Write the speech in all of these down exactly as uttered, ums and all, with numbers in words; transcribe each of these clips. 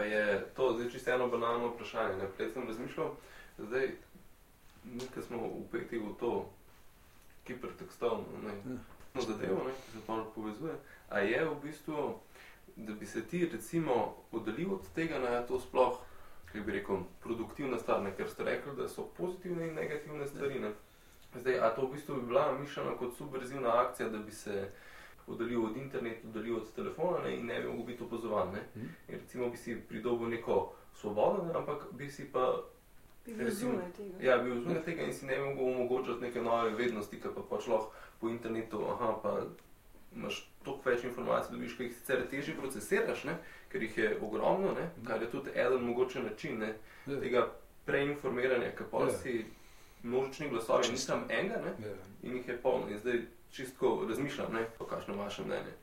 pa je to zdaj čisto eno banalno vprašanje. Ne? Prej sem razmišljal, zdaj, mi, ko smo upeti v to hipertekstovno no, zadevo, ne, ki se pa povezuje, a je v bistvu, da bi se ti recimo oddalil od tega, na to sploh, kako bi rekel, produktivna stvar, ne? Ker ste rekli, da so pozitivne in negativne stvari. Ne? Zdaj, a to v bistvu bi bila mišljena kot subverzivna akcija, da bi se oddalil od interneta, oddalil od telefona, ne, in ne bi mogel biti opazovan, ne. Mm. In recimo bi si pridobil neko svobodo, ne, ampak bi si pa... Bi bil zunaj tega. Ja, bi bil zunaj tega in si ne bi mogel omogočati neke nove vednosti, ki pa pač lahko po internetu, aha, pa imaš toliko več informacij, dobiš, ki jih sicer težje procesiraš, ne, ker jih je ogromno, ne, kar je tudi eden mogoče način, ne, ja. Tega preinformiranja, ki pa ja. Si množični glasovi, nisem enega, ne, ja. In jih je polno. In zdaj čisto razmišljam, ne, po kakšno vaše mnenje.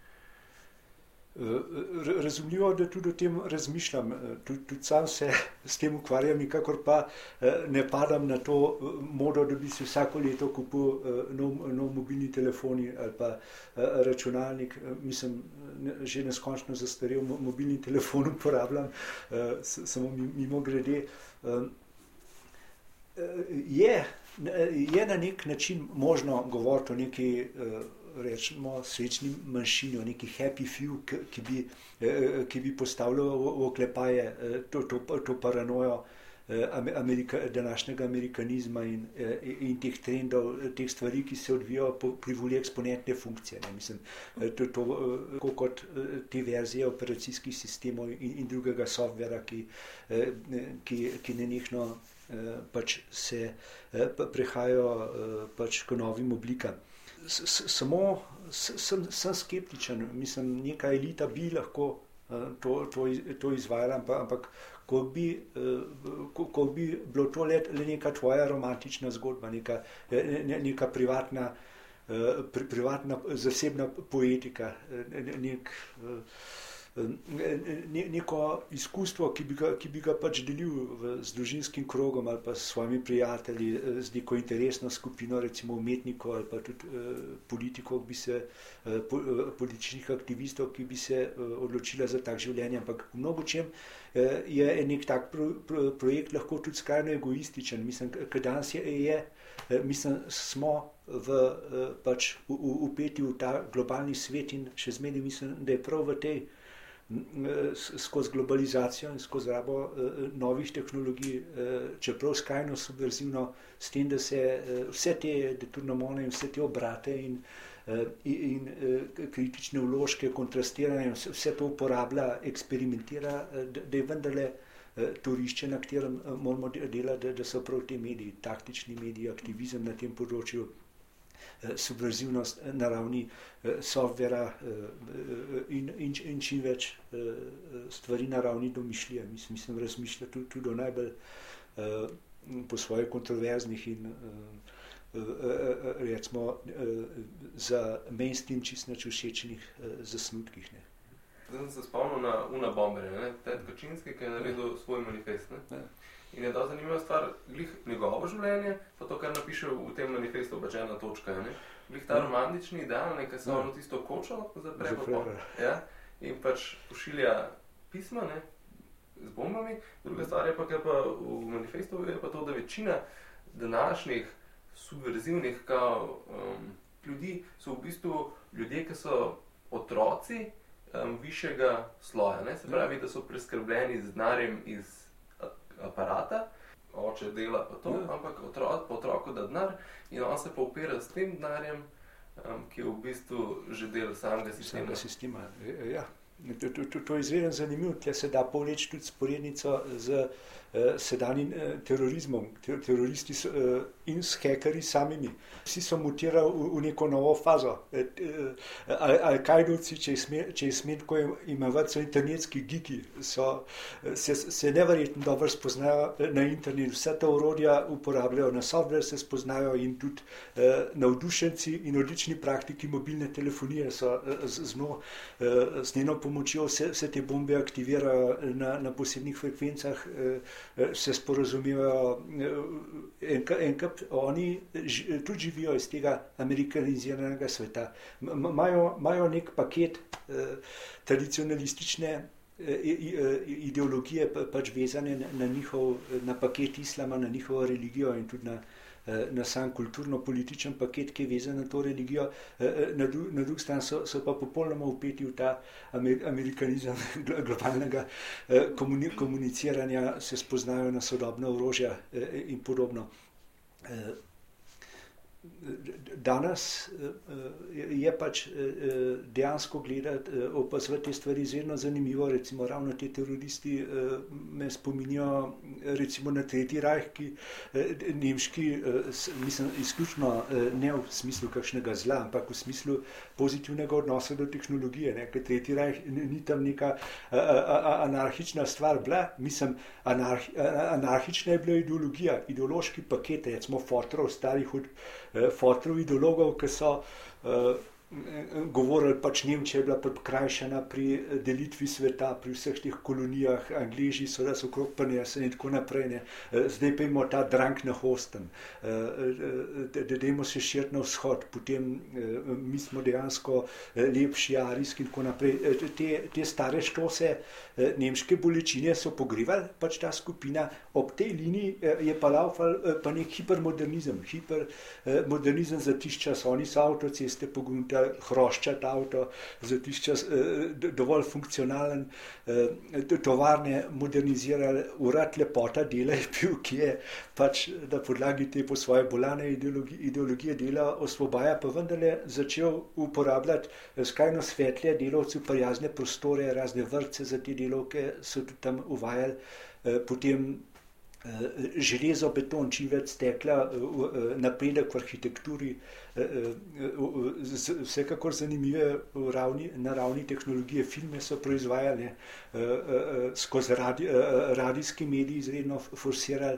Razumljivo, da tudi o tem razmišljam, tudi, tudi sam se s tem ukvarjam, nikakor pa ne padam na to modo, da bi si vsako leto kupil nov, nov mobilni telefon ali pa računalnik. Mislim, že neskončno zastarel mobilni telefon uporabljam, samo mimo grede. Je, je na nek način možno govoriti o neki rečemo srečni manjšini, o neki happy few, ki bi, ki bi postavljal v oklepaje to, to, to paranojo Amerika, današnjega amerikanizma in, in teh trendov, teh stvari, ki se odvijajo pri volji eksponentne funkcije. Ne? Mislim, to, to, kot te verzije operacijskih sistemov in, in drugega softvera, ki, ki, ki nenehno pač se prehajajo pač k novim oblikam. Samo sem, sem skeptičen, mislim, neka elita bi lahko to, to, to izvajala, ampak koliko bi, koliko bi bilo to le, le neka tvoja romantična zgodba, neka, neka privatna, privatna, zasebna poetika, nek, neko izkustvo, ki bi ga, ki bi ga pač delil v, z družinskim krogom ali pa s svojimi prijatelji, z neko interesno skupino, recimo umetnikov ali pa tudi eh, politikov, bi se, eh, političnih aktivistov, ki bi se eh, odločila za tak življenje, ampak v mnogo čem eh, je nek tak pro, pro, projekt lahko tudi skrajno egoističen. Mislim, ker danes je, je eh, mislim, smo v, eh, pač upeti v ta globalni svet in še zmeraj mislim, da je prav v tej skozi globalizacijo in skozi rabo eh, novih tehnologij, eh, čeprav skrajno subverzivno, s tem, da se eh, vse te deturnomone in vse te obrate in, eh, in eh, kritične vložke, kontrastiranje, vse, vse to uporablja, eksperimentira, eh, da, da je vendarle eh, torišče, na katerem eh, moramo delati, da, da so prav te mediji, taktični mediji, aktivizem na tem področju, subverzivnost na ravni softvera in, in, in čim več stvari na ravni domišljije. Mislim, mislim razmišlja tudi, tudi o najbolj po svoje kontroverznih in recimo za mainstream čist nič všečnih zasnutkih. Ne. Zdaj sem se spomnil na Una Bomberja, ne? Ted Kaczynski, ki je naredil svoj manifest. Ne? Ja. In je da zanimiva stvar, glih njegovo življenje, pa to, kar napiše v tem manifestu, pač ena točka. Ne? Glih ta romantični ideal, ne, ki se ono tisto kočo zapre pa pol, ja? In pač pošilja pisma, ne, z bombami. Druga stvar je pa, ker pa v manifestu je pa to, da večina današnjih subverzivnih kao, um, ljudi so v bistvu ljudje, ki so otroci um, višjega sloja. Ne? Se pravi, da so preskrbljeni z denarjem iz aparata, oče dela pa to, ja. Ampak otrok, po otroku da denar in on se pa opira s tem denarjem, um, ki je v bistvu že del samega sistema. Samega sistema, ja. To, to, to, to je izredno zanimivo, tle se da povleči tudi sporednico z eh, sedanjim eh, terorizmom, Ter, teroristi so, eh, in s hekerji samimi. Vsi so mutirali v, v neko novo fazo. Eh, eh, Al-Kajdovci, če je smet, ko imenovati, so internetski geeki, so, se, se neverjetno dobro spoznajo na internetu, vse ta orodja uporabljajo, na software se spoznajo in tudi eh, navdušenci in odlični praktiki mobilne telefonije so eh, z, z, no, eh, z njeno pomočjo vse, vse te bombe aktivirajo na, na posebnih frekvencah, eh, se sporazumevajo, eh, enkrat oni ž, tudi živijo iz tega amerikaniziranega sveta. Imajo nek paket eh, tradicionalistične ideologije pač vezane na njihov, na paket islama, na njihovo religijo in tudi na, na sam kulturno-političen paket, ki je vezan na to religijo. Na, dru, na drugi strani so, so pa popolnoma upeti v ta amerikanizem globalnega komuni, komuniciranja, se spoznajo na sodobna orožja in podobno. Danes je pač dejansko gledati, opazovati te stvari izredno zanimivo. Recimo ravno te teroristi me spominjajo recimo na Tretji rajh, ki nemški, mislim, izključno ne v smislu kakšnega zla, ampak v smislu pozitivnega odnosa do tehnologije, ne? Ker Tretji rajh ni tam neka anarhična stvar bila, mislim, anarhi, anarhična je bila ideologija, ideološki paket, recimo fotrov, starih od fotrov ideologov, ki so uh, govorili, pač Nemčija je bila prikrajšana pri delitvi sveta, pri vseh teh kolonijah, Angleži so nas okrog prinesli in tako naprej. Ne. Zdaj pa imamo ta drang na hosten, da dajmo se širiti na vzhod, potem mi smo dejansko lepši, arijski in tako naprej. Te, te stare štose, nemške bolečine so pogrevali, pač ta skupina. Ob tej liniji je pa laufal pa nek hipermodernizem, hipermodernizem za tisti čas. Oni so avtoceste pogruntali, hroščati avto, za tisti čas dovolj funkcionalen, tovarne modernizirali, urad lepota dela je bil, ki je pač na podlagi te po svoje bolane ideologije, ideologije dela osvobaja, pa vendarle začel uporabljati skrajno svetlje delavcev, prijazne prostore, razne vrtce za te delavke so tudi tam uvajali, potem železo, beton, čim več stekla, napredek v arhitekturi, vsekakor zanimive ravni, na ravni tehnologije. Filme so proizvajali, skozi radi, radijski mediji izredno forsirali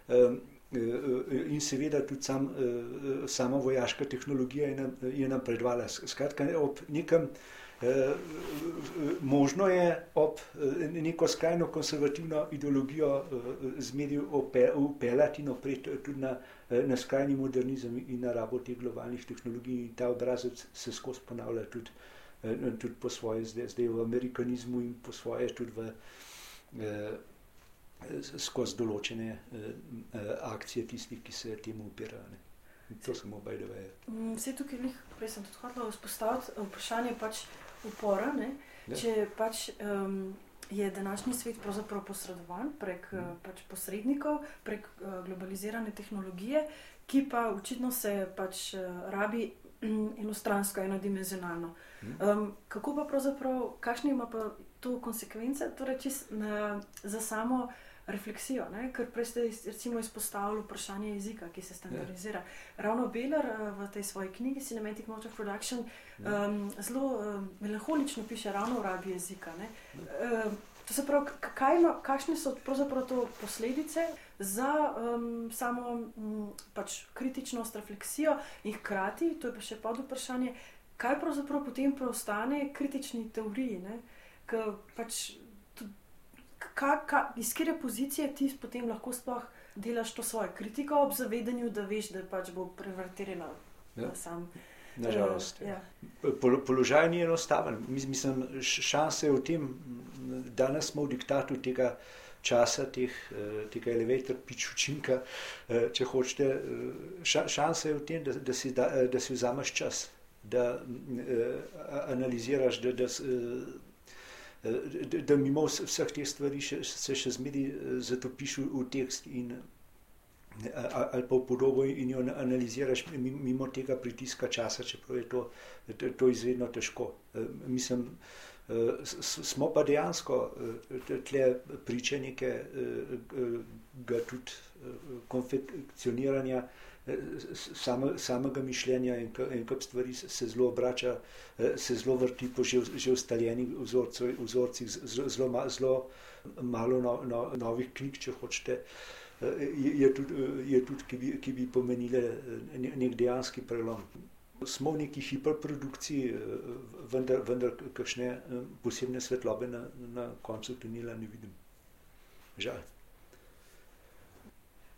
in seveda tudi sam, sama vojaška tehnologija je napredovala. Skratka, ob nekem možno je ob neko skrajno konservativno ideologijo zmeri upeljati in opreti tudi na, na skrajni modernizem in na rabo teh globalnih tehnologij. In ta obrazec se skozi ponavlja tudi, tudi po svoje zdaj, zdaj v amerikanizmu in po svoje tudi v, skozi določene akcije tistih, ki se temu upirajo. Ne. To samo by the way. Vse tukaj, prej sem tudi hotela vzpostaviti vprašanje pač upora, ne? Ja. Če pač um, je današnji svet pravzaprav posredovan prek mm. pač posrednikov, prek uh, globalizirane tehnologije, ki pa očitno se pač uh, rabi enostransko, enodimenzionalno. Mm. Um, kako pa pravzaprav, kakšne ima pa to konsekvence, torej čist na, za samo refleksijo, ne? Ker prej ste recimo izpostavili vprašanje jezika, ki se standardizira. Yeah. Ravno Beller v tej svoji knjigi Cinematic Mode of Production um, zelo um, melanholično piše ravno o rabi jezika. Ne? Yeah. Um, to se pravi, kaj ima, kakšne so pravzaprav to posledice za um, samo um, pač kritičnost, refleksijo in hkrati, to je pa še pod vprašanje, kaj pravzaprav potem preostane kritični teoriji, ne? Ker pač Ka, ka, iz kere pozicije ti potem lahko sploh delaš to svojo kritiko ob zavedanju, da veš, da pač bo prevertirano ja. sam. Nažalost. Uh, ja. Pol, položaj ni enostaven. Mislim, šanse v tem, danes smo v diktatu tega časa, teh, tega elevator pitch učinka, če hočete, šanse je v tem, da, da, si, da, da si vzameš čas, da analiziraš, da, da Da, da mimo vseh teh stvari še, se še zmeri zatopiš v tekst in, ali pa v podobo in jo analiziraš mimo tega pritiska časa, čeprav je to, to izredno težko. Mislim, smo pa dejansko tle priče nekega tudi konfekcioniranja Same, samega mišljenja in kap stvari se zelo obrača, se zelo vrti po že, že ustaljenih vzorcih, vzorcih zelo, zelo malo no, no, novih knjig, če hočete, je, je tudi, je tudi ki, bi, ki bi pomenile nek dejanski prelom. Smo v neki hiperprodukciji, vendar, vendar kakšne posebne svetlobe na, na koncu tunela ne vidim. Žal.